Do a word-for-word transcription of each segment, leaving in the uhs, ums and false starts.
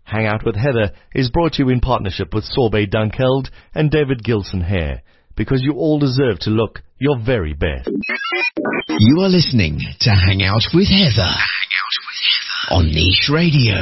Hang Out with Heather is brought to you in partnership with Sorbet Dunkeld and David Gilson Hair, because you all deserve to look your very best. You are listening to Hang Out with Heather, Hang Out with Heather on Niche Radio.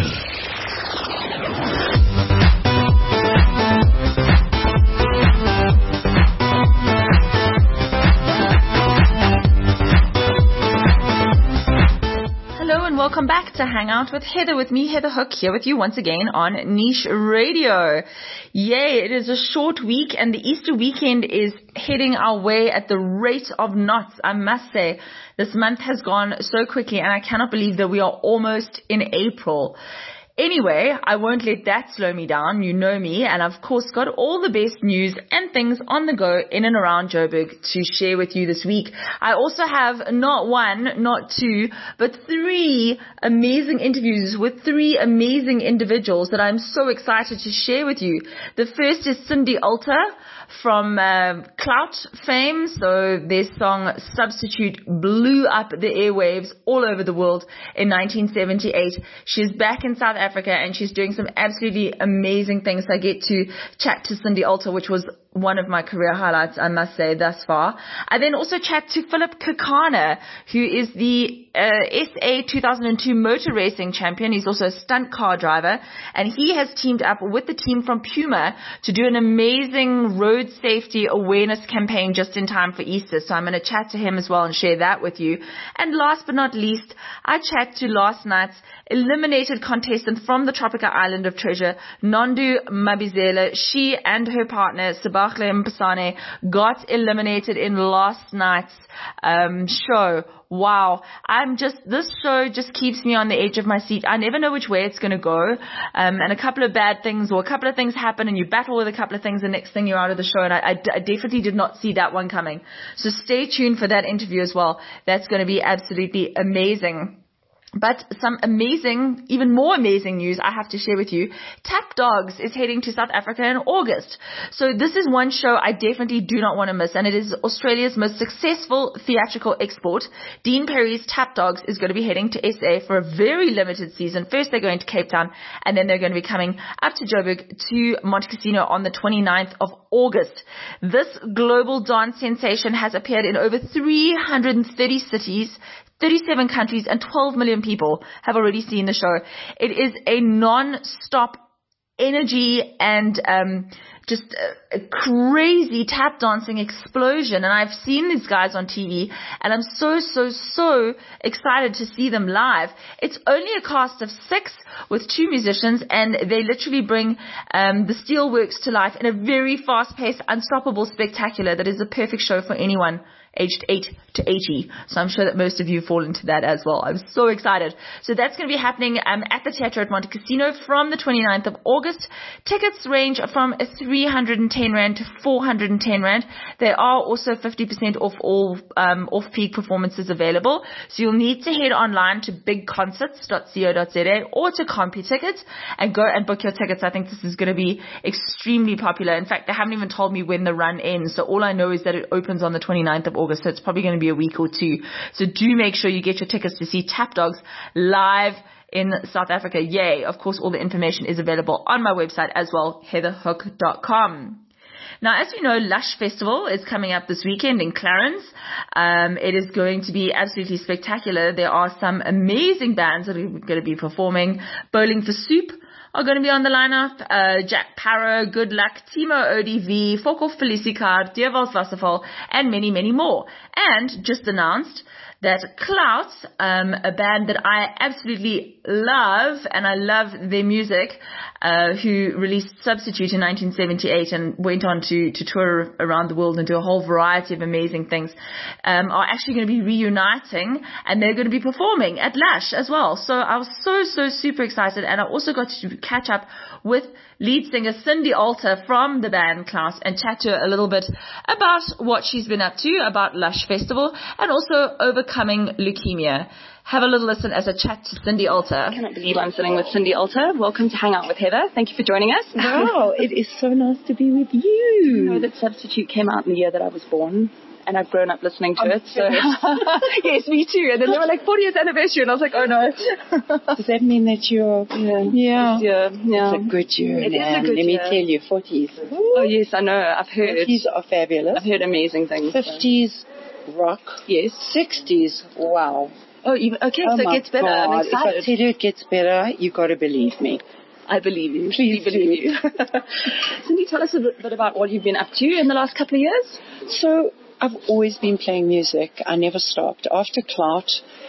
Welcome back to Hang Out with Heather, with me, Heather Hook, here with you once again on Niche Radio. Yay, it is a short week and the Easter weekend is heading our way at the rate of knots. I must say, this month has gone so quickly and I cannot believe that we are almost in April. Anyway, I won't let that slow me down. You know me, and I've of course got all the best news and things on the go in and around Joburg to share with you this week. I also have not one, not two, but three amazing interviews with three amazing individuals that I'm so excited to share with you. The first is Cindy Alter from uh, Clout fame. So their song Substitute blew up the airwaves all over the world in nineteen seventy-eight. She's back in South Africa and she's doing some absolutely amazing things. I get to chat to Cindy Alter, which was one of my career highlights, I must say, thus far. I then also chat to Philip Kekana, who is the uh, S A two thousand two motor racing champion. He's also a stunt car driver, and he has teamed up with the team from Puma to do an amazing road safety awareness campaign just in time for Easter. So I'm going to chat to him as well and share that with you. And last but not least, I chat to last night's eliminated contestant from the tropical island of Treasure, Nondu Mabizela. She and her partner, Sabakhle Mpasane, got eliminated in last night's um, show. Wow. I'm just, this show just keeps me on the edge of my seat. I never know which way it's going to go. Um, and a couple of bad things or a couple of things happen and you battle with a couple of things. The next thing you're out of the show. And I, I, I definitely did not see that one coming. So stay tuned for that interview as well. That's going to be absolutely amazing. But some amazing, even more amazing news I have to share with you. Tap Dogs is heading to South Africa in August. So this is one show I definitely do not want to miss, and it is Australia's most successful theatrical export. Dean Perry's Tap Dogs is going to be heading to S A for a very limited season. First they're going to Cape Town, and then they're going to be coming up to Joburg to Montecasino on the twenty-ninth of August. This global dance sensation has appeared in over three hundred thirty cities, thirty-seven countries, and twelve million people have already seen the show. It is a non-stop energy and um just a, a crazy tap dancing explosion. And I've seen these guys on T V and I'm so, so, so excited to see them live. It's only a cast of six with two musicians, and they literally bring um the steelworks to life in a very fast-paced, unstoppable spectacular that is a perfect show for anyone aged eight to eighty. So I'm sure that most of you fall into that as well. I'm so excited. So that's going to be happening um, at the Theatre at Montecasino from the twenty-ninth of August. Tickets range from three hundred ten rand to four hundred ten rand. There are also fifty percent off all um, off-peak performances available. So you'll need to head online to big concerts dot co dot za or to CompuTickets and go and book your tickets. I think this is going to be extremely popular. In fact, they haven't even told me when the run ends. So all I know is that it opens on the twenty-ninth of August. So it's probably going to be a week or two. So do make sure you get your tickets to see Tap Dogs live in South Africa. Yay. Of course, all the information is available on my website as well, heather hook dot com. Now, as you know, Lush Festival is coming up this weekend in Clarence. Um, it is going to be absolutely spectacular. There are some amazing bands that are going to be performing. Bowling for Soup are going to be on the lineup. Uh, Jack Parrow, Good Luck, Timo O D V, Fokol Felicicard, Deerwals Wasserfall, and many, many more. And just announced that Clout, um, a band that I absolutely love, and I love their music, uh, who released Substitute in nineteen seventy-eight and went on to, to tour around the world and do a whole variety of amazing things, um, are actually going to be reuniting, and they're going to be performing at Lash as well. So I was so, so super excited, and I also got to catch up with lead singer Cindy Alter from the band Clout and chat to her a little bit about what she's been up to, about Lush Festival, and also overcoming leukemia. Have a little listen as I chat to Cindy Alter. I cannot believe I'm sitting with Cindy Alter. Welcome to Hang Out with Heather. Thank you for joining us. Wow, it is so nice to be with you. You know that Substitute came out in the year that I was born. and I've grown up listening to I'm it. So yes, me too. And then they were like fortieth anniversary, and I was like, oh no. Does that mean that you're? Yeah, yeah, yeah. yeah. It's a good year. It man. is a good Let year. me tell you, forties. Oh yes, I know. I've heard. Forties are fabulous. I've heard amazing things. Fifties, rock. Yes. Sixties, wow. Oh, even, okay, oh so it gets better. God. I'm excited. If I tell you it gets better, you got to believe me. I believe you. Please we believe you. Cindy, tell us a bit, bit about what you've been up to in the last couple of years. So I've always been playing music. I never stopped. After Clout,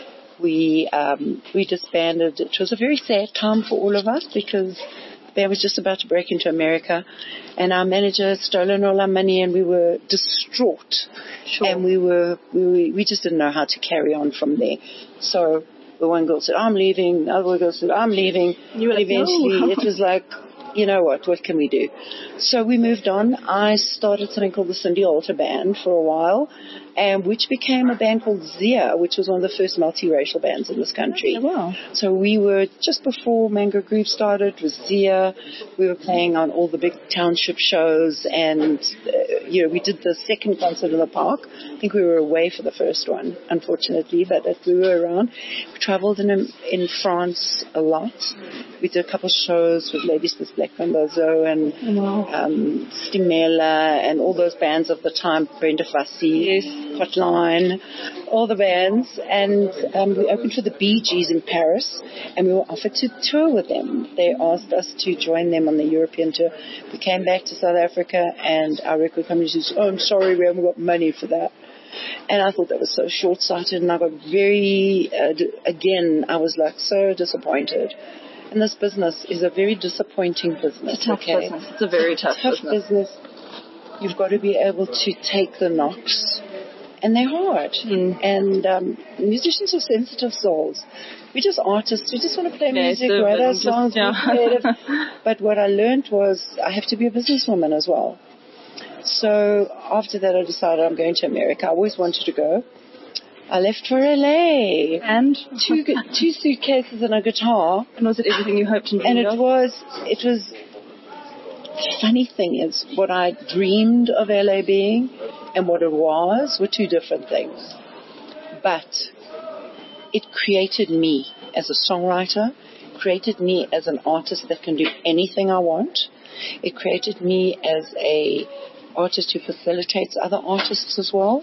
we um, we disbanded. It was a very sad time for all of us because the band was just about to break into America, and our manager had stolen all our money, and we were distraught. Sure. And we were we we just didn't know how to carry on from there. So the one girl said, "I'm leaving." The other girl said, "I'm leaving." You were like, eventually, no. It was like, you know what? What can we do? So we moved on. I started something called the Cindy Alter Band for a while, and which became a band called Zia, which was one of the first multiracial bands in this country. Oh, wow. So we were, just before Mango Groove started, was Zia. We were playing on all the big township shows, and, uh, you know, we did the second concert in the park. I think we were away for the first one, unfortunately, but we were around. We traveled in, in France a lot. We did a couple of shows with Ladies with Black Mambazo and wow. um, Stimela and all those bands of the time, Brenda Fassi, yes. Hotline, all the bands. And um, we opened for the Bee Gees in Paris, and we were offered to tour with them. They asked us to join them on the European tour. We came back to South Africa, and our record company said, "Oh, I'm sorry, we haven't got money for that." And I thought that was so short-sighted, and I got very, uh, d- again, I was like so disappointed. And this business is a very disappointing business. It's a tough okay? business. It's a very tough, tough business. business. You've got to be able to take the knocks, and they're hard. Mm. And um, musicians are sensitive souls. We're just artists. We just want to play yeah, music, so write our just, songs, yeah. be creative. But what I learned was I have to be a businesswoman as well. So after that, I decided I'm going to America. I always wanted to go. I left for L A. And? Two, two suitcases and a guitar. And was it everything you hoped and dreamed And it of? was, it was, the funny thing is, what I dreamed of L A being and what it was were two different things. But it created me as a songwriter, created me as an artist that can do anything I want. It created me as a artist who facilitates other artists as well.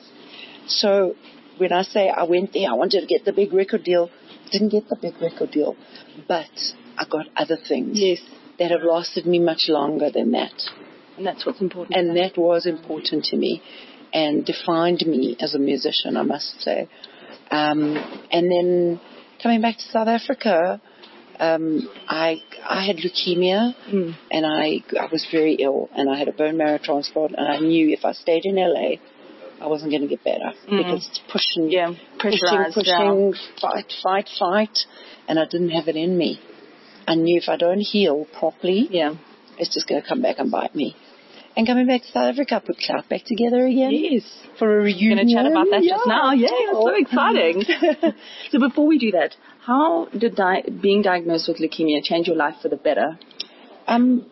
So when I say I went there, I wanted to get the big record deal, didn't get the big record deal, but I got other things yes. that have lasted me much longer than that. And that's what's important. And that was important to me and defined me as a musician, I must say. Um, and then coming back to South Africa, um, I I had leukemia mm. and I, I was very ill, and I had a bone marrow transplant, and I knew if I stayed in L A, I wasn't going to get better mm. because it's pushing, yeah, pushing, pushing, down. fight, fight, fight, and I didn't have it in me. I knew if I don't heal properly, yeah. it's just going to come back and bite me. And coming back to South Africa, I put Clout back together again. Yes. For a reunion. We're going to chat about that yeah. just now. Yeah, it's so exciting. So before we do that, how did di- being diagnosed with leukemia change your life for the better? Um,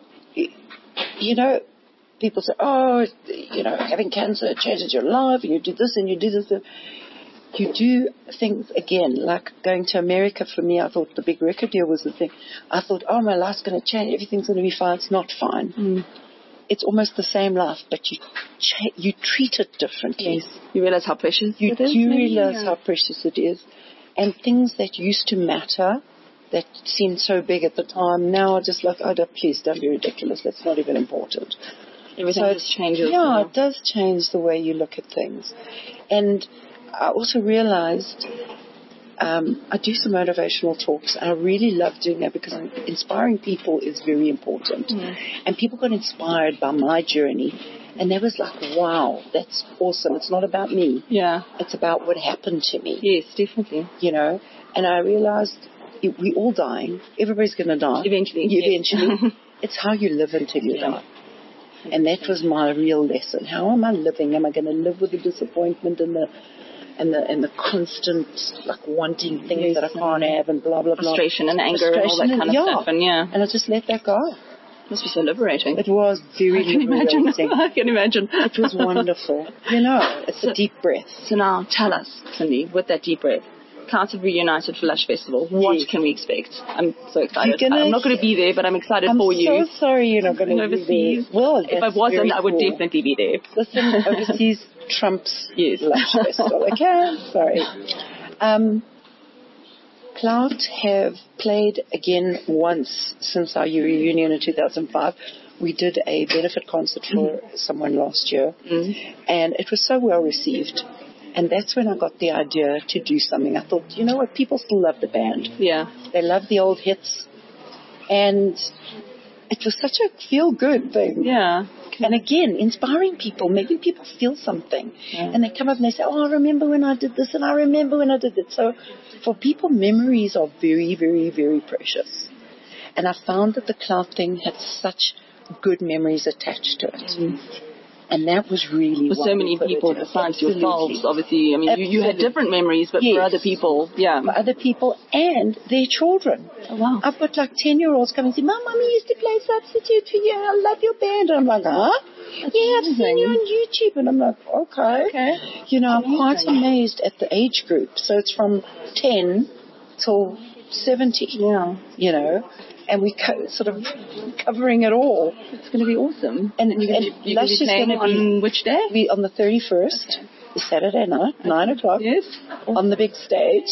you know, people say, oh, you know, having cancer changes your life, and you do this and you do this. You do things, again, like going to America for me, I thought the big record deal was the thing. I thought, oh, my life's going to change. Everything's going to be fine. It's not fine. Mm. It's almost the same life, but you cha- you treat it differently. Yes. You realize how precious you it is? You do realize yeah. how precious it is. And things that used to matter, that seemed so big at the time, now are just like, oh, please, don't be ridiculous. That's not even important. Everything so just changes. Yeah, now. It does change the way you look at things. And I also realized um, I do some motivational talks, and I really love doing that because inspiring people is very important. Mm. And people got inspired by my journey, and they was like, wow, that's awesome. It's not about me. Yeah. It's about what happened to me. Yes, definitely. You know, and I realized we all dying. Everybody's going to die. Eventually. Eventually. Yes. It's how you live until you yeah. die. And that was my real lesson. How am I living? Am I going to live with the disappointment and the and the and the constant like wanting things yes, that I can't have and blah blah blah. Frustration and anger and all that kind of yeah. stuff. And yeah. And I just let that go. Must be so liberating. It was very I can imagine. liberating. I can imagine. It was wonderful. You know, it's So- a deep breath. So now, tell us, Cindy, with that deep breath, Clouds have reunited for Lush Festival. What Yes. can we expect? I'm so excited. You're gonna- I'm not going to be there, but I'm excited I'm for you. so sorry you're not going to be Overseas. there. Well, If I that's wasn't, very I would cool. definitely be there. Listen, overseas trumps Yes. Lush Festival. Okay, sorry. Um, Cloud have played again once since our reunion in two thousand five. We did a benefit concert for someone last year, Mm. and it was so well received. And that's when I got the idea to do something. I thought, you know what, people still love the band. Yeah. They love the old hits. And it was such a feel-good thing. Yeah. And again, inspiring people, making people feel something. Yeah. And they come up and they say, oh, I remember when I did this and I remember when I did it. So for people, memories are very, very, very precious. And I found that the Cloud thing had such good memories attached to it. Mm. And that was really For why so we many put it people in. besides Absolutely. yourselves, obviously. I mean, you, you had Absolutely. different memories, but Yes. for other people, yeah. For other people and their children. Oh, wow. I've got like ten-year-olds coming and say, Mom, Mommy used to play Substitute for you. I love your band. And I'm like, huh? That's yeah, I've seen amazing. you on YouTube. And I'm like, okay. Okay. You know, I'm Amazing. quite amazed at the age group. So it's from ten till seventy, Yeah. you know, and we co- sort of covering it all. It's going to be awesome. And, And you're going and to be Lush is playing going to be on which day? we on the thirty-first, the Saturday night, nine o'clock, Yes. on the big stage.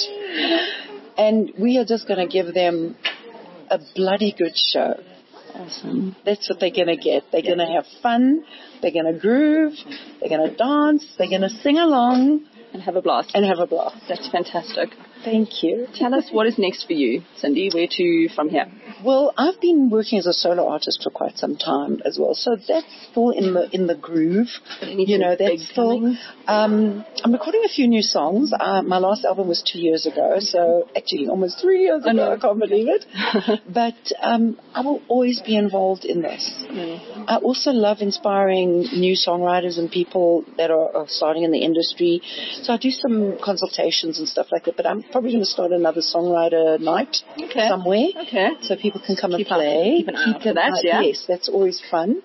And we are just going to give them a bloody good show. Awesome. That's what they're going to get. They're going to have fun. They're going to groove. They're going to dance. They're going to sing along And have a blast. and have a blast. That's fantastic. Thank you. Tell us what is next for you, Cindy. Where to from here? Well, I've been working as a solo artist for quite some time as well, so that's still in the in the groove. Anything You know, big that's still. coming? Um, I'm recording a few new songs. Uh, my last album was two years ago, so actually almost three years I ago. know. I can't believe it. But um, I will always be involved in this. Mm. I also love inspiring new songwriters and people that are, are starting in the industry. So I do some consultations and stuff like that. But I'm probably going to start another songwriter night Okay. somewhere. Okay. So people can come Keep and play. up- keep an eye out for that, eye- yeah. Yes, that's always fun.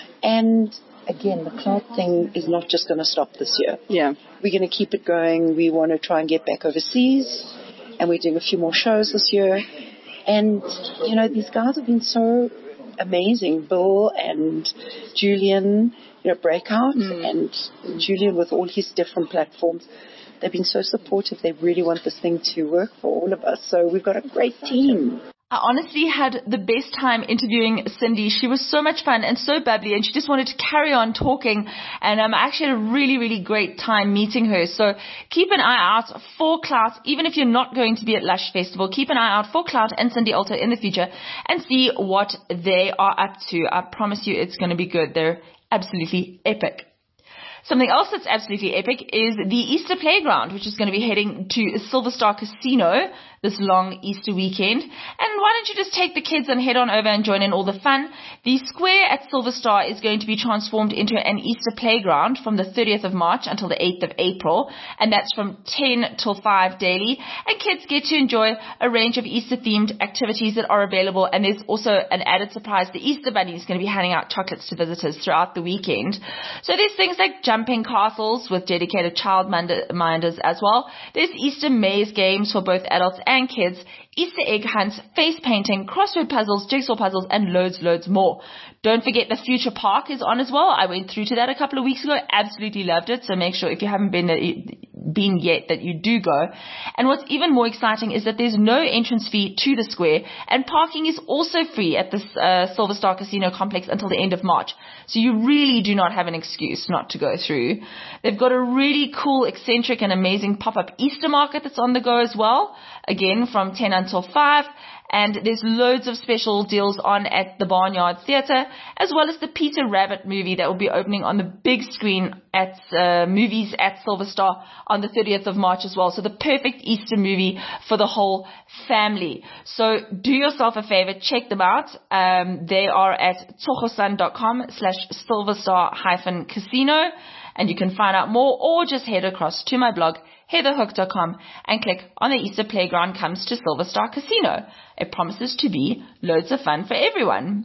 And again, the Cloud thing is not just going to stop this year. Yeah. We're going to keep it going. We want to try and get back overseas. And we're doing a few more shows this year. And, you know, these guys have been so amazing. Bill and Julian, you know, Breakout, Mm. and Julian with all his different platforms. They've been so supportive. They really want this thing to work for all of us. So we've got a great team. I honestly had the best time interviewing Cindy. She was so much fun and so bubbly, and she just wanted to carry on talking. And um, I actually had a really, really great time meeting her. So keep an eye out for Clout, even if you're not going to be at Lush Festival. Keep an eye out for Clout and Cindy Alter in the future and see what they are up to. I promise you it's going to be good. They're absolutely epic. Something else that's absolutely epic is the Easter Playground, which is going to be heading to Silver Star Casino this long Easter weekend. And why don't you just take the kids and head on over and join in all the fun? The square at Silver Star is going to be transformed into an Easter Playground from the thirtieth of March until the eighth of April. And that's from ten till five daily. And kids get to enjoy a range of Easter-themed activities that are available. And there's also an added surprise. The Easter Bunny is going to be handing out chocolates to visitors throughout the weekend. So there's things like jumping castles with dedicated childminders as well. There's Easter maze games for both adults and kids, Easter egg hunts, face painting, crossword puzzles, jigsaw puzzles, and loads, loads more. Don't forget the Future Park is on as well. I went through to that a couple of weeks ago. Absolutely loved it. So make sure if you haven't been there, been yet that you do go. And what's even more exciting is that there's no entrance fee to the square, and parking is also free at this uh, Silver Star Casino complex until the end of March. So you really do not have an excuse not to go through. They've got a really cool, eccentric, and amazing pop-up Easter market that's on the go as well. Again, from ten until five. And there's loads of special deals on at the Barnyard Theatre, as well as the Peter Rabbit movie that will be opening on the big screen at uh, Movies at Silver Star on the thirtieth of March as well. So the perfect Easter movie for the whole family. So do yourself a favor, check them out. Um, they are at togosan.com slash silverstar hyphen casino. And you can find out more, or just head across to my blog, heather hook dot com, and click on the Easter Playground comes to Silver Star Casino. It promises to be loads of fun for everyone.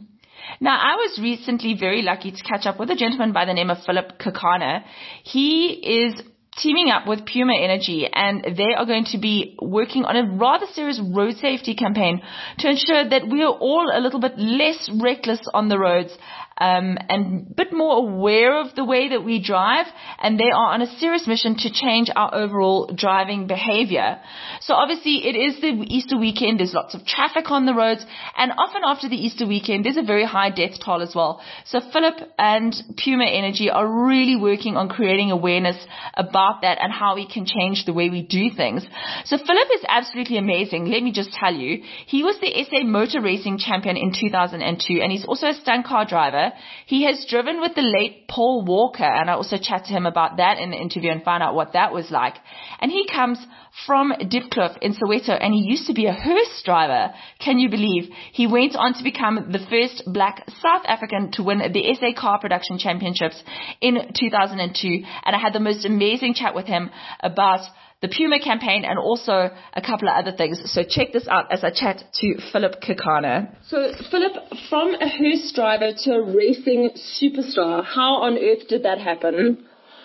Now, I was recently very lucky to catch up with a gentleman by the name of Philip Kekana. He is teaming up with Puma Energy, and they are going to be working on a rather serious road safety campaign to ensure that we are all a little bit less reckless on the roads, um, and a bit more aware of the way that we drive, and they are on a serious mission to change our overall driving behavior. So obviously it is the Easter weekend, there's lots of traffic on the roads, and often after the Easter weekend there's a very high death toll as well. So Philip and Puma Energy are really working on creating awareness about that and how we can change the way we do things. So Philip is absolutely amazing. Let me just tell you, he was the S A Motor Racing champion in two thousand two, and he's also a stunt car driver. He has driven with the late Paul Walker, and I also chat to him about that in the interview and find out what that was like. And he comes from Diepkloof in Soweto, and he used to be a hearse driver. Can you believe? He went on to become the first black South African to win the S A Car Production Championships in two thousand two, and I had the most amazing chat with him about the Puma campaign and also a couple of other things. So check this out as I chat to Philip Kekana. So Philip, from a hearse driver to a racing superstar, how on earth did that happen?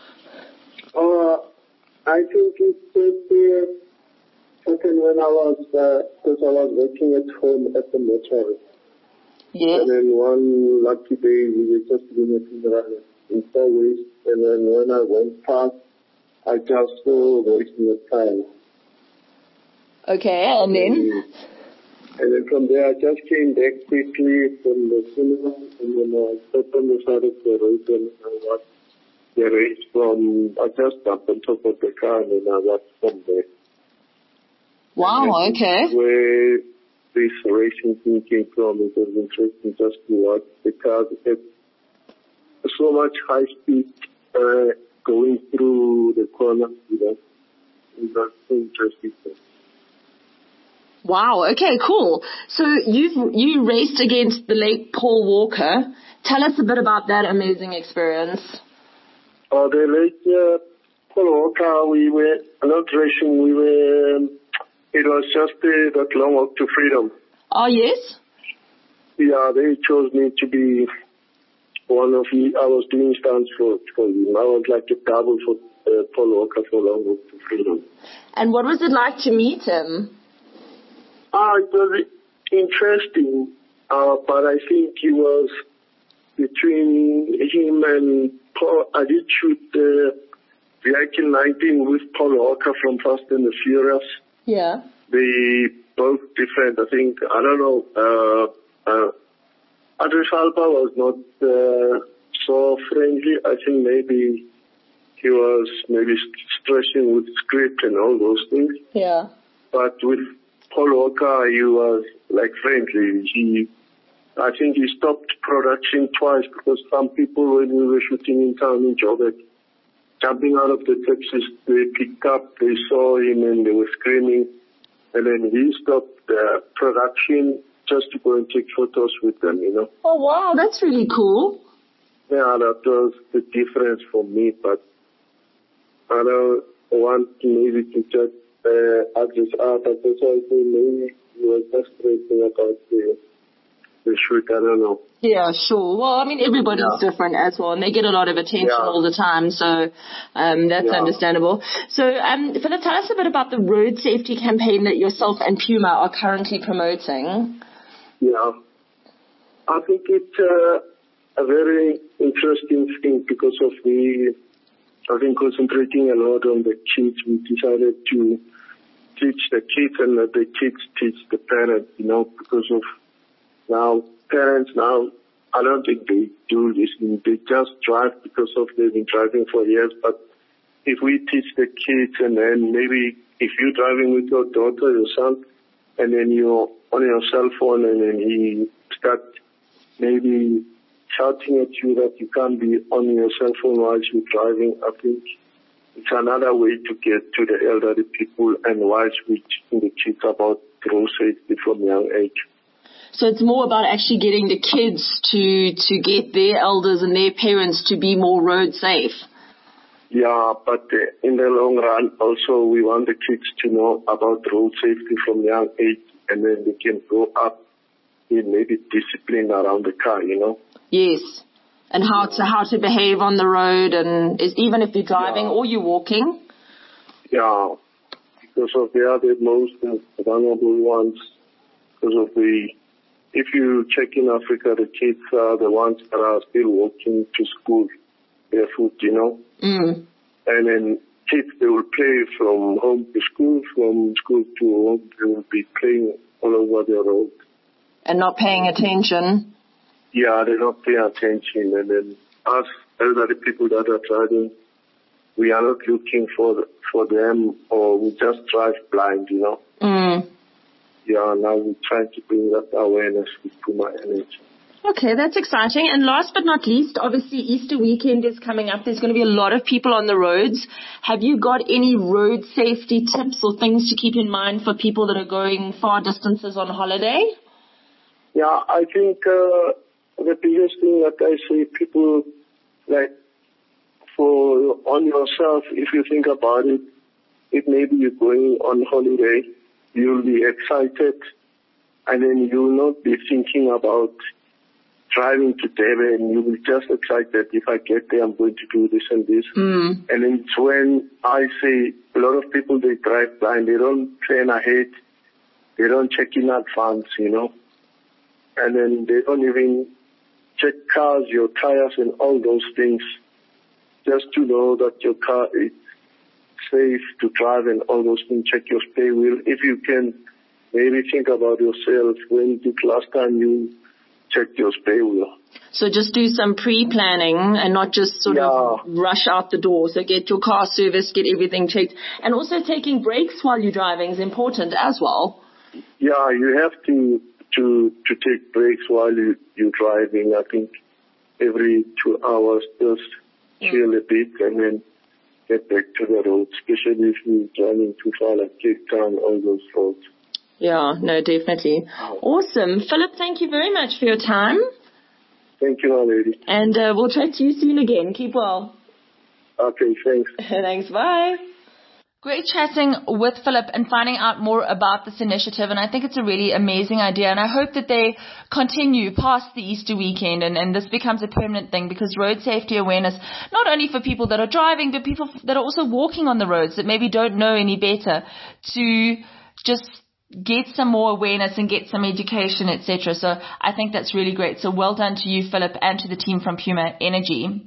Uh, I think it first happened when I was, because uh, I was working at home at the motor. Yes. And then one lucky day we were just doing a funeral in Far West, and then when I went past, I just saw wasting the time. Okay, and then? And then from there, I just came back quickly from the cinema, and then I stepped on the side of the road, and I watched the race from, I just jumped on top of the car, and then I watched from there. Wow, okay. Where this racing thing came from, it was interesting just to watch the cars. It had so much high speed, uh, going through the corner, you know, and that's so interesting. Wow, okay, cool. So you you raced against the late Paul Walker. Tell us a bit about that amazing experience. Oh, uh, the late uh, Paul Walker, we were not racing, we were, um, it was just uh, that long walk to freedom. Oh, yes? Yeah, they chose me to be one of the, I was doing stunts for, for him. I was like a double for uh, Paul Walker for long walk to freedom. And what was it like to meet him? Ah, it was interesting, uh, but I think he was between him and Paul. I did shoot the Vehicle nineteen with Paul Walker from Fast and the Furious. Yeah. They both different. I think, I don't know, uh, uh, Idris Elba was not uh, so friendly. I think maybe he was maybe stressing with script and all those things. Yeah. But with Paul Walker, he was like friendly. He, I think he stopped production twice because some people, when we were shooting in town in Joburg, jumping out of the taxis, they picked up, they saw him and they were screaming. And then he stopped the production just to go and take photos with them, you know. Oh, wow, that's really cool. Yeah, that was the difference for me, but I don't want maybe to just uh, add this out, but that's why I say maybe he was just stressing about the, the shoot, I don't know. Yeah, sure. Well, I mean, everybody's yeah. different as well, and they get a lot of attention yeah. all the time, so um, that's yeah. understandable. So, um, Philip, tell us a bit about the road safety campaign that yourself and Puma are currently promoting. Yeah, I think it's uh, a very interesting thing because of the, I think, concentrating a lot on the kids. We decided to teach the kids and let the kids teach the parents, you know, because of now parents now, I don't think they do this. They just drive because of they've been driving for years. But if we teach the kids, and then maybe if you're driving with your daughter, your son, and then you're on your cell phone, and then he starts maybe shouting at you that you can't be on your cell phone while you're driving, I think it's another way to get to the elderly people and whilst we teaching the kids about road safety from young age. So it's more about actually getting the kids to, to get their elders and their parents to be more road safe. Yeah, but uh, in the long run, also we want the kids to know about road safety from young age, and then they can grow up be maybe disciplined around the car, you know. Yes. And how to how to behave on the road, and is even if you're driving Yeah. or you're walking. Yeah, because of they are the most vulnerable ones. Because of the, if you check in Africa, the kids are the ones that are still walking to school barefoot, you know. Mm. And then kids, they will play from home to school, from school to home. They will be playing all over the road. And not paying attention. Yeah, they're not paying attention. And then us elderly people that are driving, we are not looking for the, for them, or we just drive blind, you know. Mm. Yeah, now we're trying to bring that awareness with Puma Energy. Okay, that's exciting. And last but not least, obviously Easter weekend is coming up. There's going to be a lot of people on the roads. Have you got any road safety tips or things to keep in mind for people that are going far distances on holiday? Yeah, I think uh, the biggest thing that I say, people, like, for on yourself, if you think about it, if maybe you're going on holiday, you'll be excited, and then you'll not be thinking about driving to Durban. You'll be just excited. If I get there, I'm going to do this and this. Mm. And then it's when I say a lot of people, they drive blind. They don't plan ahead. They don't check in advance, you know. And then they don't even check cars, your tires, and all those things, just to know that your car is safe to drive and all those things. Check your spare wheel. If you can maybe think about yourself, when did last time you checked your spare wheel? So just do some pre-planning and not just sort Yeah. of rush out the door. So get your car serviced, get everything checked. And also taking breaks while you're driving is important as well. Yeah, you have to to to take breaks while you, you're driving. I think every two hours, just chill a bit and then get back to the road, especially if you're driving too far, like Cape Town, all those roads. Yeah, no, definitely. Awesome. Philip, thank you very much for your time. Thank you, my lady. And uh, we'll chat to you soon again. Keep well. Okay, thanks. Thanks, bye. Great chatting with Philip and finding out more about this initiative, and I think it's a really amazing idea, and I hope that they continue past the Easter weekend and, and this becomes a permanent thing, because road safety awareness, not only for people that are driving, but people that are also walking on the roads that maybe don't know any better, to just get some more awareness and get some education, et cetera. So I think that's really great. So well done to you, Philip, and to the team from Puma Energy.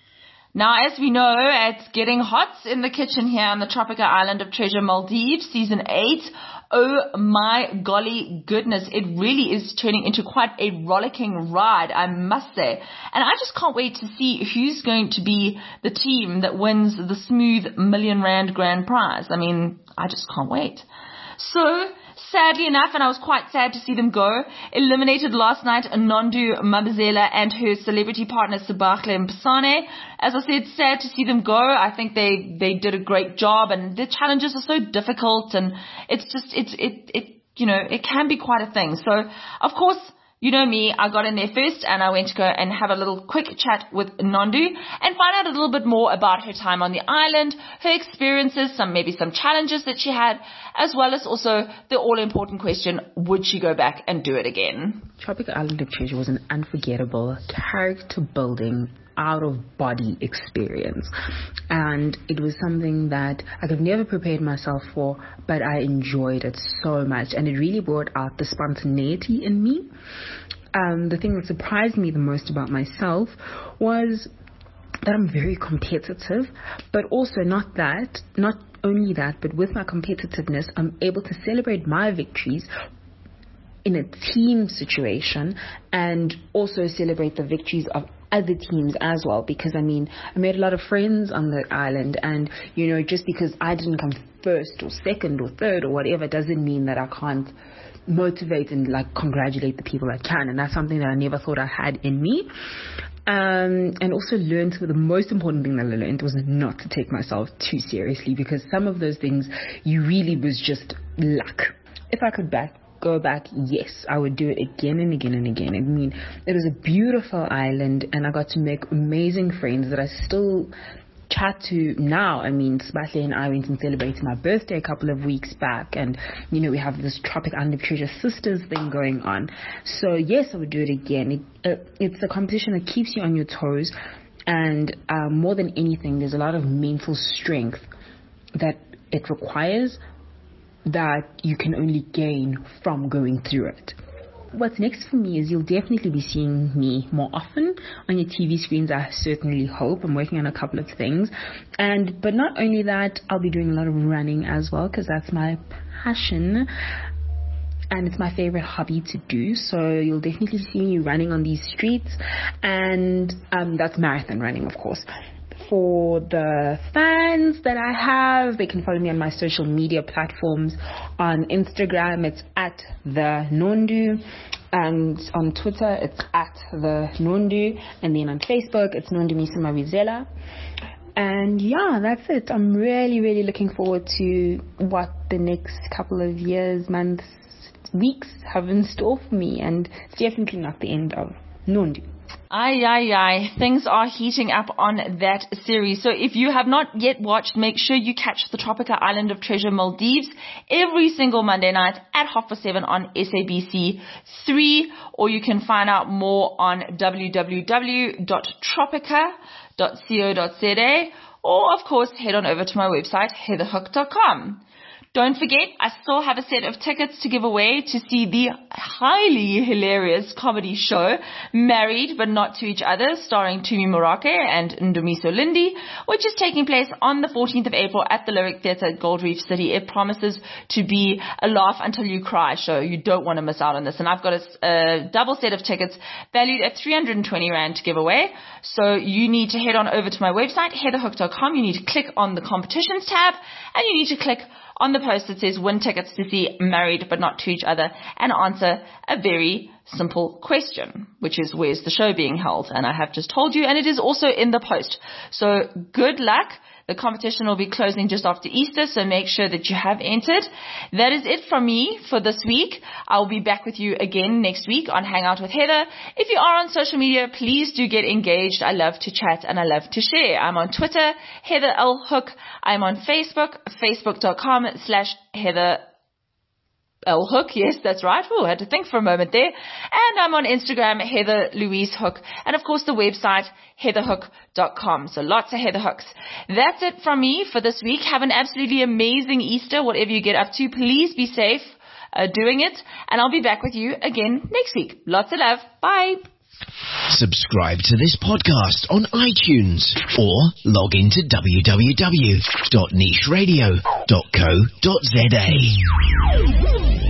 Now, as we know, it's getting hot in the kitchen here on the tropical island of Treasure Maldives, season eight. Oh my golly goodness, it really is turning into quite a rollicking ride, I must say. And I just can't wait to see who's going to be the team that wins the Smooth Million Rand Grand Prize. I mean, I just can't wait. So, sadly enough, and I was quite sad to see them go, eliminated last night Nondu Mabazela and her celebrity partner Sabahle Mpsane. As I said, sad to see them go. I think they, they did a great job, and the challenges are so difficult, and it's just, it's, it, it, you know, it can be quite a thing. So, of course, you know me, I got in there first and I went to go and have a little quick chat with Nondu and find out a little bit more about her time on the island, her experiences, some maybe some challenges that she had, as well as also the all-important question, would she go back and do it again? Tropical Island of Treasure was an unforgettable, character-building, out-of-body experience. And it was something that I could never prepared myself for, but I enjoyed it so much. And it really brought out the spontaneity in me. Um, the thing that surprised me the most about myself was that I'm very competitive, but also not that, not only that, but with my competitiveness, I'm able to celebrate my victories in a team situation and also celebrate the victories of other teams as well, because I mean I made a lot of friends on the island, and you know, just because I didn't come first or second or third or whatever doesn't mean that I can't motivate and like congratulate the people that can, and that's something that I never thought I had in me. Um, and also learned, the most important thing that I learned was not to take myself too seriously, because some of those things you really was just luck. If I could back go back, yes, I would do it again and again and again. I mean, it was a beautiful island, and I got to make amazing friends that I still chat to now, I mean, Sbahle and I went and celebrated my birthday a couple of weeks back, and, you know, we have this Tropic Island of Treasure Sisters thing going on. So, yes, I would do it again. It, uh, it's a competition that keeps you on your toes, and uh, more than anything, there's a lot of mental strength that it requires that you can only gain from going through it. What's next for me is you'll definitely be seeing me more often on your T V screens. I certainly hope. I'm working on a couple of things. And but not only that, I'll be doing a lot of running as well, because that's my passion. And it's my favorite hobby to do. So you'll definitely see me running on these streets. And um, that's marathon running, of course. For the fans that I have, they can follow me on my social media platforms. On Instagram, it's at the Nondu, and on Twitter, it's at the Nondu, and then on Facebook, it's Nondumisa Mabizela. And yeah, that's it. I'm really, really looking forward to what the next couple of years, months, weeks have in store for me, and it's definitely not the end of Nondu. Aye, aye, aye. Things are heating up on that series. So if you have not yet watched, make sure you catch the Tropica Island of Treasure Maldives every single Monday night at half past seven on S A B C three, or you can find out more on w w w dot tropica dot co dot z a, or of course head on over to my website heather hook dot com. Don't forget, I still have a set of tickets to give away to see the highly hilarious comedy show Married But Not to Each Other, starring Tumi Morake and Ndumiso Lindy, which is taking place on the fourteenth of April at the Lyric Theatre at Gold Reef City. It promises to be a laugh until you cry show. You don't want to miss out on this. And I've got a, a double set of tickets valued at three hundred twenty rand to give away. So you need to head on over to my website, heather hook dot com. You need to click on the competitions tab, and you need to click on the post that says win tickets to see Married But Not to Each Other and answer a very simple question, which is where's the show being held? And I have just told you, and it is also in the post. So good luck. The competition will be closing just after Easter, so make sure that you have entered. That is it from me for this week. I'll be back with you again next week on Hangout with Heather. If you are on social media, please do get engaged. I love to chat and I love to share. I'm on Twitter, Heather L. Hook. I'm on Facebook, facebook.com slash Heather L. Hook. Yes, that's right. Oh, I had to think for a moment there. And I'm on Instagram, Heather Louise Hook. And of course the website, heather hook dot com. So lots of Heather Hooks. That's it from me for this week. Have an absolutely amazing Easter, whatever you get up to. Please be safe uh, doing it. And I'll be back with you again next week. Lots of love. Bye. Subscribe to this podcast on iTunes or log into w w w dot niche radio dot co dot z a.